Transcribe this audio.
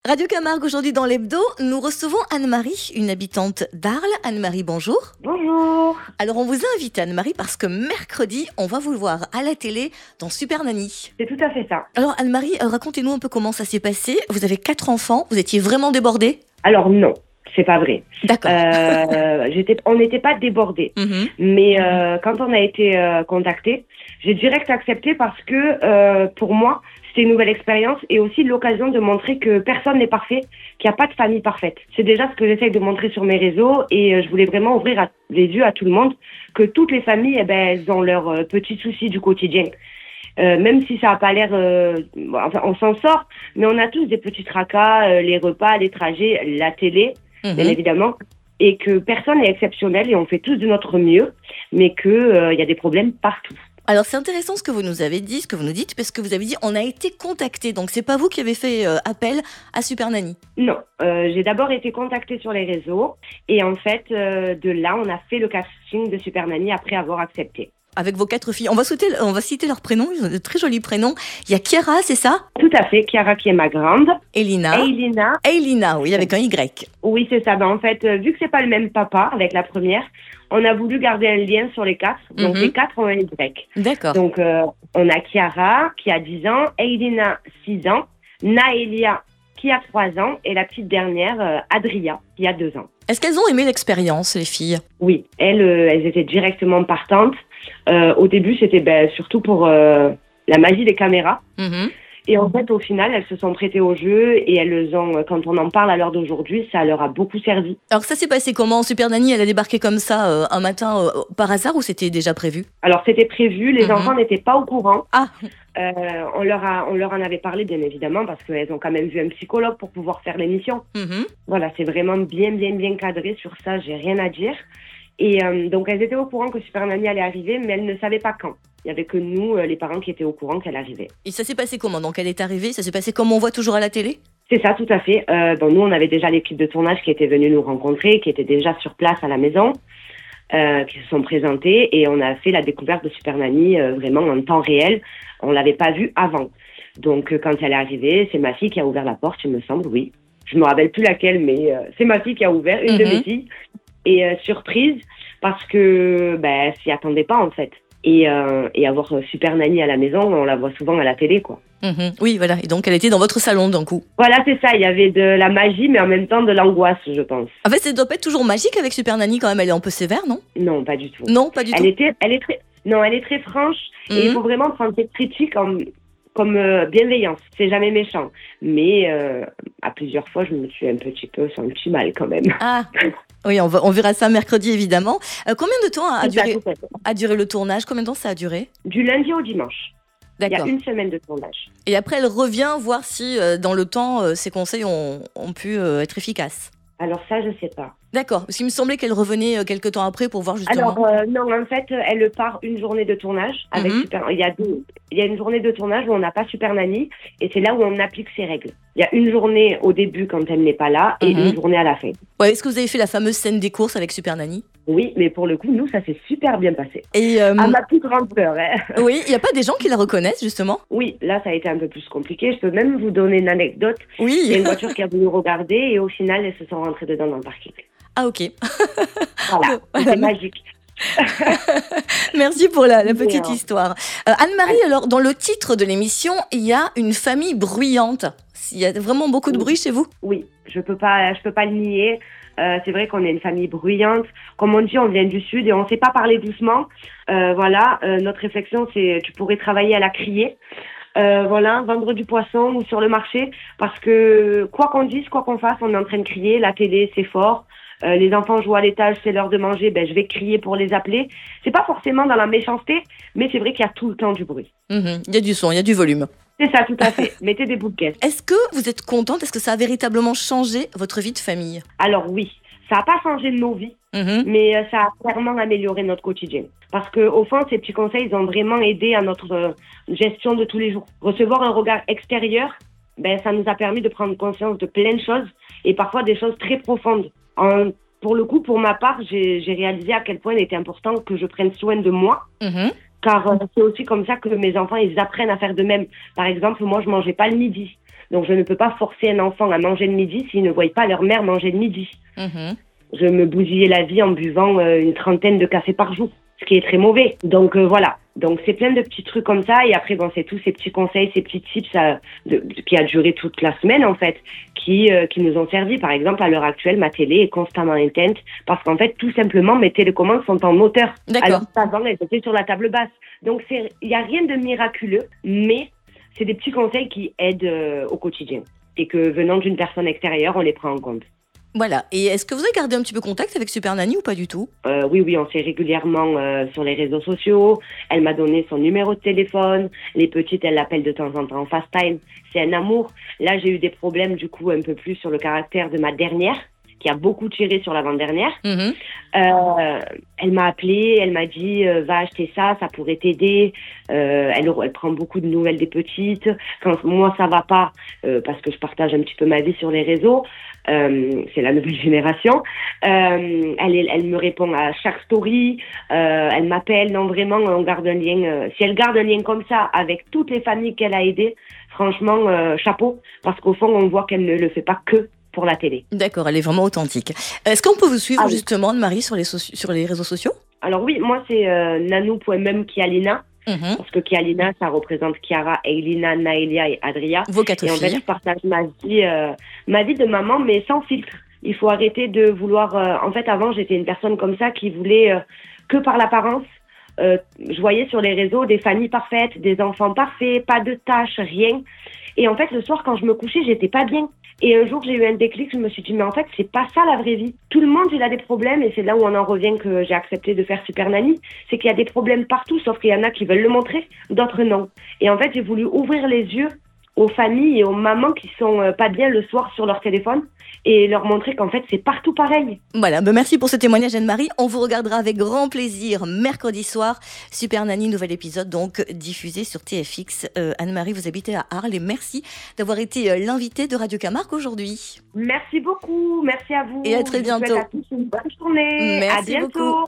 Radio Camargue, aujourd'hui dans l'Hebdo, nous recevons Anne-Marie, une habitante d'Arles. Anne-Marie, bonjour. Bonjour. Alors on vous a invité Anne-Marie parce que mercredi, on va vous le voir à la télé dans Super Nanny. C'est tout à fait ça. Alors Anne-Marie, racontez-nous un peu comment ça s'est passé. Vous avez 4 enfants, vous étiez vraiment débordée? Alors non, c'est pas vrai. D'accord. On n'était pas débordés. Mais quand on a été contacté, j'ai direct accepté parce que pour moi, c'était une nouvelle expérience et aussi l'occasion de montrer que personne n'est parfait, qu'il n'y a pas de famille parfaite. C'est déjà ce que j'essaye de montrer sur mes réseaux et je voulais vraiment ouvrir les yeux à tout le monde, que toutes les familles, elles ont leurs petits soucis du quotidien. Même si ça n'a pas l'air... enfin, on s'en sort, mais on a tous des petits tracas, les repas, les trajets, la télé, bien évidemment, et que personne n'est exceptionnel et on fait tous de notre mieux, mais qu'il y a des problèmes partout. Alors c'est intéressant ce que vous nous avez dit, ce que vous nous dites, parce que vous avez dit on a été contacté, donc c'est pas vous qui avez fait appel à Super Nanny. Non, j'ai d'abord été contactée sur les réseaux et en fait de là on a fait le casting de Super Nanny après avoir accepté. Avec vos 4 filles, on va citer leurs prénoms, ils ont de très jolis prénoms. Il y a Chiara, c'est ça? Tout à fait, Chiara qui est ma grande. Elina. Elina, oui, avec un Y. Oui, c'est ça. En fait, vu que c'est pas le même papa avec la première, on a voulu garder un lien sur les 4. Donc les 4 ont un Y. D'accord. Donc on a Chiara qui a 10 ans, Elina 6 ans, Naëlia qui a 3 ans et la petite dernière, Adria, qui a 2 ans. Est-ce qu'elles ont aimé l'expérience, les filles? Oui, elles étaient directement partantes. Au début, c'était surtout pour la magie des caméras. Et en fait, au final, elles se sont prêtées au jeu et elles ont, quand on en parle à l'heure d'aujourd'hui, ça leur a beaucoup servi. Alors ça s'est passé comment? Super Nanny, elle a débarqué comme ça un matin par hasard ou c'était déjà prévu? Alors c'était prévu, les enfants n'étaient pas au courant. Ah. On leur en avait parlé bien évidemment parce qu'elles ont quand même vu un psychologue pour pouvoir faire l'émission. Voilà, c'est vraiment bien cadré sur ça, j'ai rien à dire. Et donc elles étaient au courant que Super Nanny allait arriver, mais elles ne savaient pas quand. Il n'y avait que nous, les parents, qui étaient au courant qu'elle arrivait. Et ça s'est passé comment? Donc elle est arrivée, ça s'est passé comme on voit toujours à la télé? C'est ça, tout à fait. Nous, on avait déjà l'équipe de tournage qui était venue nous rencontrer, qui était déjà sur place à la maison, qui se sont présentés et on a fait la découverte de Super Nanny vraiment en temps réel. On l'avait pas vue avant. Donc quand elle est arrivée, c'est ma fille qui a ouvert la porte, il me semble, oui. Je me rappelle plus laquelle, mais c'est ma fille qui a ouvert, une de mes filles. Et surprise, parce que s'y attendait pas en fait. Et avoir Super Nanny à la maison, on la voit souvent à la télé, quoi. Oui, voilà. Et donc elle était dans votre salon d'un coup. Voilà, c'est ça. Il y avait de la magie, mais en même temps de l'angoisse, je pense. En fait, ça doit pas être toujours magique avec Super Nanny quand même. Elle est un peu sévère, non? Non, pas du tout. Non, pas du tout. Elle est très franche. Et il faut vraiment prendre cette critique comme bienveillance. C'est jamais méchant. Mais à plusieurs fois, je me suis un petit peu senti mal quand même. Ah. Oui, on verra ça mercredi évidemment. Combien de temps a duré le tournage? Combien de temps ça a duré? Du lundi au dimanche. D'accord. Il y a 1 semaine de tournage. Et après, elle revient voir si dans le temps, ses conseils ont pu être efficaces. Alors ça, je sais pas. D'accord, parce qu'il me semblait qu'elle revenait quelques temps après pour voir justement... Alors non, en fait, elle part une journée de tournage avec Super... Il y a une journée de tournage où on n'a pas Super Nanny et c'est là où on applique ses règles. Il y a une journée au début quand elle n'est pas là et une journée à la fin. Ouais, est-ce que vous avez fait la fameuse scène des courses avec Super Nanny? Oui, mais pour le coup, nous, ça s'est super bien passé. Et à ma plus grande peur. Oui, il n'y a pas des gens qui la reconnaissent justement? Oui, là, ça a été un peu plus compliqué. Je peux même vous donner une anecdote. Oui. Il y a une voiture qui a voulu regarder et au final, elles se sont rentrées dedans dans le parking. Ah ok. Voilà, c'est magique. Merci pour la petite histoire. Anne-Marie, alors dans le titre de l'émission, il y a une famille bruyante. Il y a vraiment beaucoup de bruit chez vous? Oui, je peux pas le nier. C'est vrai qu'on est une famille bruyante. Comme on dit, on vient du Sud et on ne sait pas parler doucement. Notre réflexion, c'est tu pourrais travailler à la criée. Vendre du poisson ou sur le marché. Parce que quoi qu'on dise, quoi qu'on fasse, on est en train de crier. La télé, c'est fort. Les enfants jouent à l'étage, c'est l'heure de manger, je vais crier pour les appeler. C'est pas forcément dans la méchanceté, mais c'est vrai qu'il y a tout le temps du bruit. Il y a du son, il y a du volume. C'est ça, tout à fait. Mettez des bouts de caisse. Est-ce que vous êtes contente? Est-ce que ça a véritablement changé votre vie de famille? Alors oui, ça n'a pas changé nos vies, mais ça a clairement amélioré notre quotidien. Parce qu'au fond, ces petits conseils, ils ont vraiment aidé à notre gestion de tous les jours. Recevoir un regard extérieur, ça nous a permis de prendre conscience de plein de choses et parfois des choses très profondes. Pour le coup, pour ma part, j'ai réalisé à quel point il était important que je prenne soin de moi. Car c'est aussi comme ça que mes enfants, ils apprennent à faire de même. Par exemple, moi, je mangeais pas le midi. Donc, je ne peux pas forcer un enfant à manger le midi s'ils ne voient pas leur mère manger le midi. Je me bousillais la vie en buvant une 30aine de café par jour, ce qui est très mauvais. Donc, voilà. Donc, c'est plein de petits trucs comme ça. Et après, bon, c'est tous ces petits conseils, ces petits tips qui a duré toute la semaine, en fait, qui nous ont servi. Par exemple, à l'heure actuelle, ma télé est constamment éteinte parce qu'en fait, tout simplement, mes télécommandes sont en moteur. Alors qu'avant, elles étaient sur la table basse. Donc, il n'y a rien de miraculeux, mais c'est des petits conseils qui aident au quotidien. Et que venant d'une personne extérieure, on les prend en compte. Voilà. Et est-ce que vous avez gardé un petit peu contact avec Super Nanny ou pas du tout ? Oui, on s'est régulièrement sur les réseaux sociaux. Elle m'a donné son numéro de téléphone. Les petites, elle l'appelle de temps en temps en FaceTime. C'est un amour. Là, j'ai eu des problèmes, du coup, un peu plus sur le caractère de ma dernière, qui a beaucoup tiré sur l'avant-dernière. Elle m'a appelée, elle m'a dit va acheter ça pourrait t'aider. Elle prend beaucoup de nouvelles des petites. Quand moi ça va pas, parce que je partage un petit peu ma vie sur les réseaux, c'est la nouvelle génération. Elle me répond à chaque story, elle m'appelle. Non, vraiment, on garde un lien. Si elle garde un lien comme ça avec toutes les familles qu'elle a aidées, franchement, chapeau, parce qu'au fond, on voit qu'elle ne le fait pas que pour la télé. D'accord, elle est vraiment authentique. Est-ce qu'on peut vous suivre justement, Anne-Marie, sur les réseaux sociaux ? Alors oui, moi c'est nanou.mem Kialina, parce que Kialina, ça représente Chiara, Eilina, Naelia et Adria. Vos 4 filles. Et en fait, je partage ma vie de maman, mais sans filtre. Il faut arrêter de vouloir... en fait, avant, j'étais une personne comme ça qui voulait que par l'apparence. Je voyais sur les réseaux des familles parfaites, des enfants parfaits, pas de tâches, rien. Et en fait, le soir, quand je me couchais, j'étais pas bien. Et un jour, j'ai eu un déclic, je me suis dit, mais en fait, c'est pas ça la vraie vie. Tout le monde, il a des problèmes, et c'est là où on en revient que j'ai accepté de faire Super Nanny. C'est qu'il y a des problèmes partout, sauf qu'il y en a qui veulent le montrer, d'autres non. Et en fait, j'ai voulu ouvrir les yeux aux familles et aux mamans qui sont pas bien le soir sur leur téléphone et leur montrer qu'en fait, c'est partout pareil. Voilà, merci pour ce témoignage, Anne-Marie. On vous regardera avec grand plaisir mercredi soir. Super Nanny, nouvel épisode donc diffusé sur TFX. Anne-Marie, vous habitez à Arles et merci d'avoir été l'invitée de Radio Camargue aujourd'hui. Merci beaucoup, merci à vous. Et à très bientôt. Je vous souhaite à tous une bonne journée. Merci à bientôt. Beaucoup.